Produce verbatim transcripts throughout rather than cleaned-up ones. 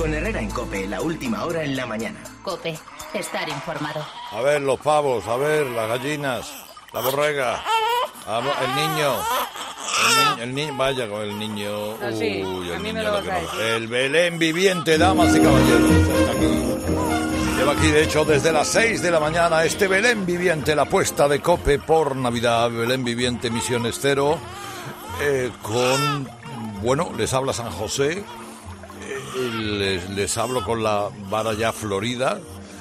Con Herrera en COPE, la última hora en la mañana. COPE, estar informado. A ver, los pavos, a ver, las gallinas, la borrega, el niño, el, ni- el niño, vaya con el niño. Ah, sí, Uy, a el mí me niño, lo lo vas que a no- decir. el Belén viviente, damas y caballeros. Está aquí. Lleva aquí, de hecho, desde las seis de la mañana este Belén viviente, la apuesta de COPE por Navidad, Belén viviente Misiones Cero, eh, con, bueno, les habla San José. Les, les hablo con la vara ya florida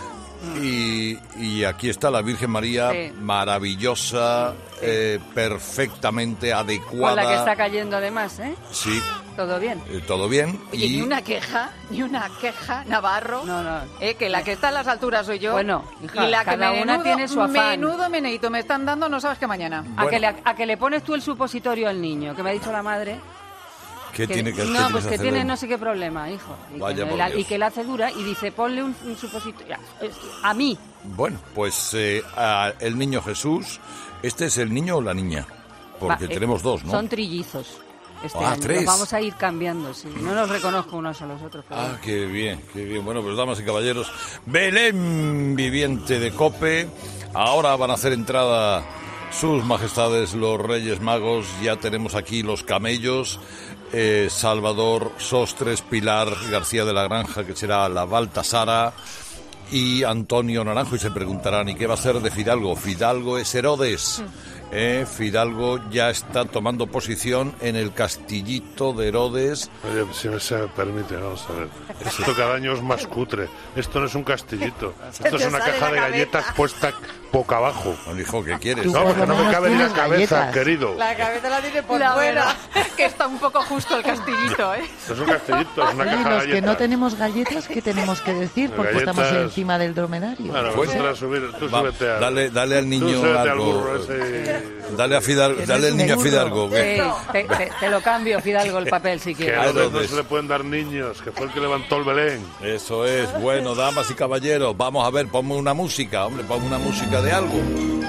y, y aquí está la Virgen María, Sí. maravillosa, eh, perfectamente adecuada. Con la que está cayendo además, ¿eh? Sí, Todo bien. eh, todo bien. Oye, y ni una queja, ni una queja, Navarro. No, no. Eh, que la que está a las alturas soy yo. Bueno, hija, y la que cada menudo, una tiene su afán. menudo meneíto me están dando, no sabes qué mañana. A, Bueno. que le, a que le pones tú el supositorio al niño, que me ha dicho la madre. ¿Qué Que- tiene que no, hacer? pues que tiene no sé qué problema, hijo. Y, Vaya que, por la, Dios. y que la hace dura y dice, ponle un, un supositorio. A mí. Bueno, pues eh, a el niño Jesús, ¿este es el niño o la niña? Porque Va, eh, tenemos dos, ¿no? Son trillizos. Este Ah, año. tres. Los vamos a ir cambiando, sí. No los reconozco unos a los otros. Pero... Ah, qué bien, qué bien. Bueno, pues damas y caballeros, Belén viviente de COPE. Ahora van a hacer entrada sus majestades los Reyes Magos. Ya tenemos aquí los camellos. Eh, Salvador Sostres, Pilar García de la Granja, que será la Baltasara, y Antonio Naranjo. Y se preguntarán, ¿y qué va a ser de Fidalgo? Fidalgo es Herodes. Eh, Fidalgo ya está tomando posición en el castillito de Herodes. Oye, si me se me permite, vamos a ver. Esto cada año es más cutre. Esto no es un castillito. Esto es te una sale caja la de cabeza. galletas puesta boca abajo. Bueno, hijo, ¿qué quieres? No, porque no me cabe ni la cabeza, querido. La cabeza la tiene por La fuera. verdad. Que está un poco justo el castillito, ¿eh? Esto es un castillito, es una Y caja de los que no galletas. tenemos galletas, ¿qué tenemos que decir? Porque Galletas. estamos encima del dromedario. Bueno, Pues- vosotras subir, tú Va, súbete al... dale, dale al tú niño súbete al algo. burro ese... Dale a Fidalgo, Que no dale es al niño a burro. Fidalgo. Sí, que- te, te- te lo cambio, Fidalgo, el papel, si Que quieres. a los Herodes. no se le pueden dar niños, que fue el que levantó el Belén. Eso es, bueno, damas y caballeros, vamos a ver, ponme una música, hombre, ponme una música de algo.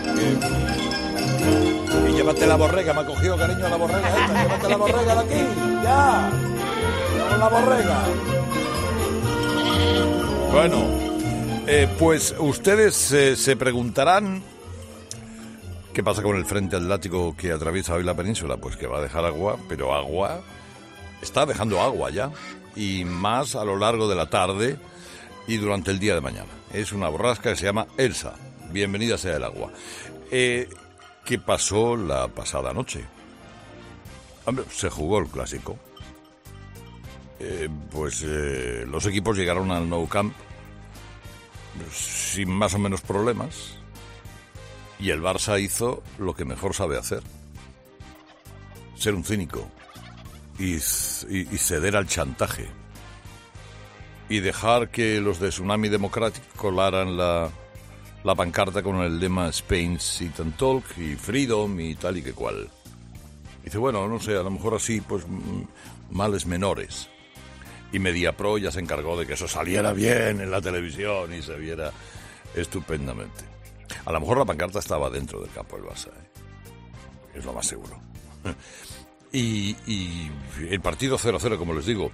Que- Y llévate la borrega, me ha cogido cariño la borrega esta, llévate la borrega de aquí, ya. Vamos la borrega. Bueno, eh, pues ustedes eh, se preguntarán qué pasa con el frente atlántico que atraviesa hoy la península, pues que va a dejar agua, pero agua, está dejando agua ya, y más a lo largo de la tarde y durante el día de mañana. Es una borrasca que se llama Elsa. Bienvenida sea el agua. Eh, ¿Qué pasó la pasada noche? Hombre, se jugó el clásico. Eh, pues eh, los equipos llegaron al Nou Camp sin más o menos problemas y el Barça hizo lo que mejor sabe hacer: ser un cínico y, y, y ceder al chantaje y dejar que los de Tsunami Democratic colaran la, la pancarta con el lema Spain Sit and Talk y Freedom y tal y que cual. Dice, bueno, no sé, a lo mejor así, pues, mm, males menores. Y Mediapro ya se encargó de que eso saliera bien en la televisión y se viera estupendamente. A lo mejor la pancarta estaba dentro del campo del Barça, ¿eh? Es lo más seguro. Y, y el partido cero cero, como les digo.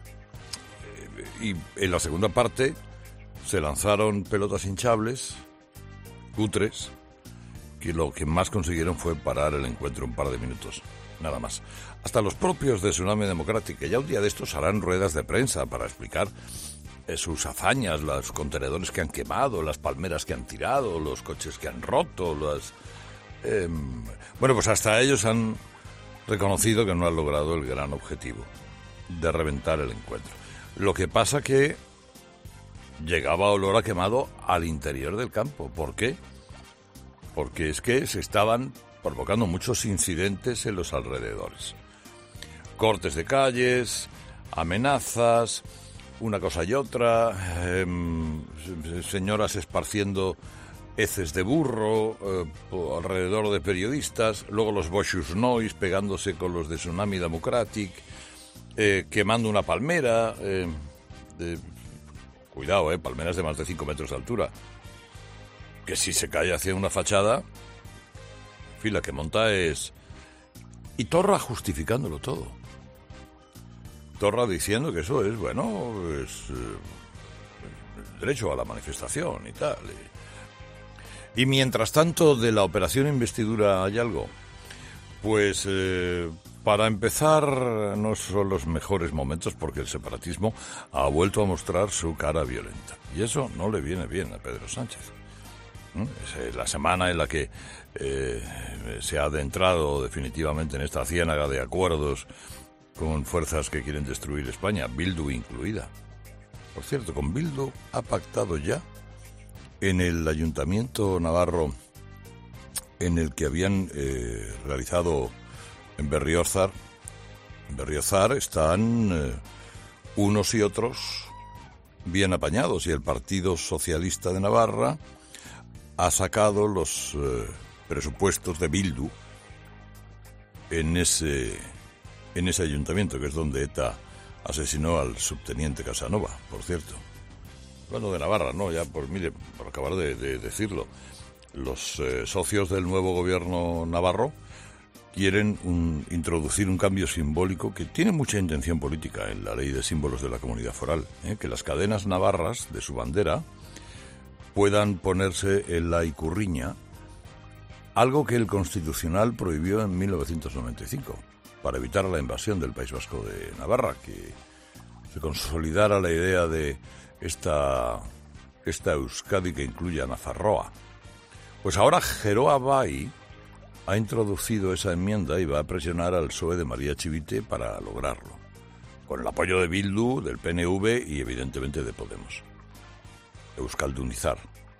Y en la segunda parte se lanzaron pelotas hinchables, cutres, que lo que más consiguieron fue parar el encuentro un par de minutos, nada más. Hasta los propios de Tsunami Democratic, que ya un día de estos harán ruedas de prensa para explicar eh, sus hazañas, los contenedores que han quemado, las palmeras que han tirado, los coches que han roto, las... Eh, bueno, pues hasta ellos han reconocido que no han logrado el gran objetivo de reventar el encuentro. Lo que pasa que llegaba olor a quemado al interior del campo. ¿Por qué? Porque es que se estaban provocando muchos incidentes en los alrededores. Cortes de calles, amenazas, una cosa y otra, eh, señoras esparciendo heces de burro eh, alrededor de periodistas, luego los Boschus Noise pegándose con los de Tsunami Democratic, eh, quemando una palmera, eh, de, cuidado, eh, palmeras de más de cinco metros de altura, que si se cae hacia una fachada, en fin, la que monta es... Y Torra justificándolo todo. Torra diciendo que eso es, bueno, es eh, derecho a la manifestación y tal. Y, y mientras tanto, de la operación investidura hay algo. Pues eh, para empezar, no son los mejores momentos porque el separatismo ha vuelto a mostrar su cara violenta. Y eso no le viene bien a Pedro Sánchez. ¿Mm? Es la semana en la que eh, se ha adentrado definitivamente en esta ciénaga de acuerdos con fuerzas que quieren destruir España, Bildu incluida. Por cierto, con Bildu ha pactado ya en el Ayuntamiento Navarro en el que habían eh, realizado en Berriozar. En Berriozar están eh, unos y otros bien apañados y el Partido Socialista de Navarra ha sacado los eh, presupuestos de Bildu en ese, en ese ayuntamiento, que es donde ETA asesinó al subteniente Casanova, por cierto. Bueno, de Navarra, ¿no? Ya, por, mire, por acabar de, de decirlo, los eh, socios del nuevo gobierno navarro quieren un, introducir un cambio simbólico que tiene mucha intención política en la ley de símbolos de la comunidad foral, ¿eh? Que las cadenas navarras de su bandera puedan ponerse en la ikurriña, algo que el Constitucional prohibió en mil novecientos noventa y cinco, para evitar la invasión del País Vasco de Navarra, que se consolidara la idea de esta, esta Euskadi que incluye a Nafarroa. Pues ahora Geroa Bai ha introducido esa enmienda y va a presionar al P S O E de María Chivite para lograrlo, con el apoyo de Bildu, del P N V y evidentemente de Podemos. Euskaldunizar.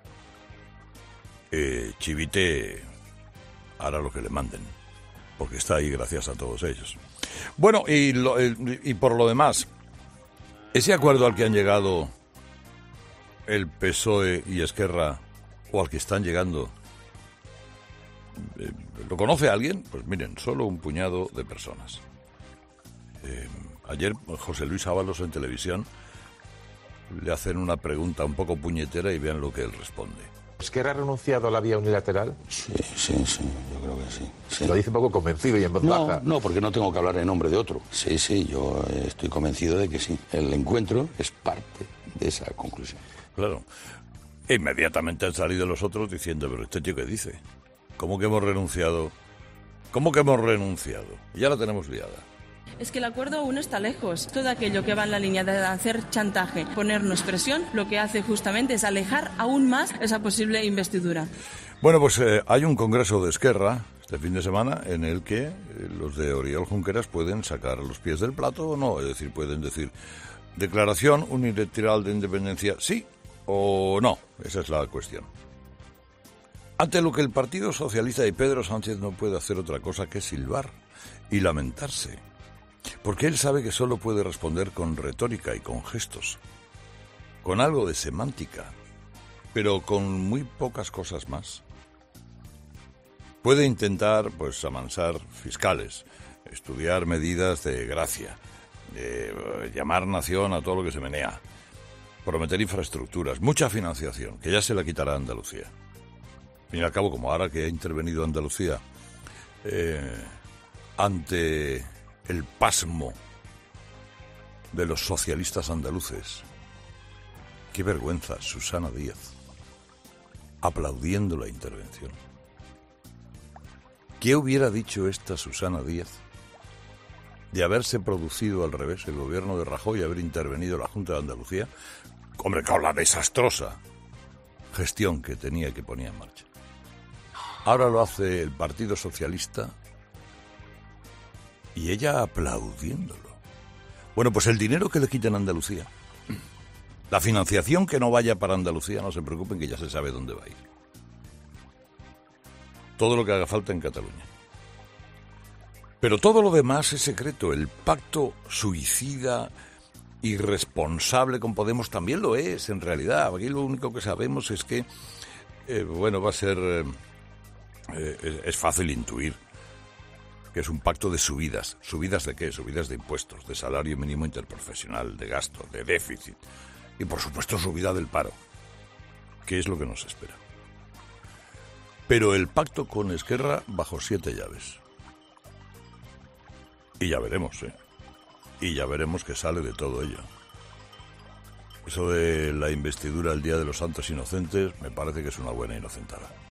Eh, Chivite hará lo que le manden, porque está ahí gracias a todos ellos. Bueno, y, lo, y por lo demás, ese acuerdo al que han llegado el P S O E y Esquerra, o al que están llegando, eh, ¿lo conoce alguien? Pues miren, solo un puñado de personas. Eh, ayer José Luis Ábalos en televisión le hacen una pregunta un poco puñetera y vean lo que él responde. ¿Esquerra ha renunciado a la vía unilateral? Sí, sí, sí, yo creo que sí. sí. Lo dice un poco convencido y en voz no, baja. No, porque no tengo que hablar en nombre de otro. Sí, sí, yo estoy convencido de que sí. El encuentro es parte de esa conclusión. Claro. Inmediatamente han salido los otros diciendo, pero este tío, ¿qué dice? ¿Cómo que hemos renunciado? ¿Cómo que hemos renunciado? Ya la tenemos liada. Es que el acuerdo aún está lejos. Todo aquello que va en la línea de hacer chantaje, ponernos presión, lo que hace justamente es alejar aún más esa posible investidura. Bueno, pues eh, hay un congreso de Esquerra este fin de semana en el que eh, los de Oriol Junqueras pueden sacar los pies del plato o no. Es decir, pueden decir, declaración unilateral de independencia, sí o no. Esa es la cuestión. Ante lo que el Partido Socialista y Pedro Sánchez no puede hacer otra cosa que silbar y lamentarse. Porque él sabe que solo puede responder con retórica y con gestos, con algo de semántica, pero con muy pocas cosas más. Puede intentar, pues, amansar fiscales, estudiar medidas de gracia, de llamar nación a todo lo que se menea, prometer infraestructuras, mucha financiación, que ya se la quitará a Andalucía. Al fin y al cabo, como ahora que ha intervenido Andalucía eh, ante el pasmo de los socialistas andaluces. Qué vergüenza, Susana Díaz, aplaudiendo la intervención. ¿Qué hubiera dicho esta Susana Díaz de haberse producido al revés el gobierno de Rajoy y haber intervenido la Junta de Andalucía? Hombre, con la desastrosa gestión que tenía y que ponía en marcha. Ahora lo hace el Partido Socialista y ella aplaudiéndolo. Bueno, pues el dinero que le quiten a Andalucía, la financiación que no vaya para Andalucía, no se preocupen que ya se sabe dónde va a ir. Todo lo que haga falta en Cataluña. Pero todo lo demás es secreto. El pacto suicida, irresponsable con Podemos también lo es, en realidad. Aquí lo único que sabemos es que, eh, bueno, va a ser... Eh, eh, es fácil intuir que es un pacto de subidas. ¿Subidas de qué? Subidas de impuestos, de salario mínimo interprofesional, de gasto, de déficit. Y, por supuesto, subida del paro, que es lo que nos espera. Pero el pacto con Esquerra bajo siete llaves. Y ya veremos, ¿eh? y ya veremos qué sale de todo ello. Eso de la investidura el Día de los Santos Inocentes me parece que es una buena inocentada.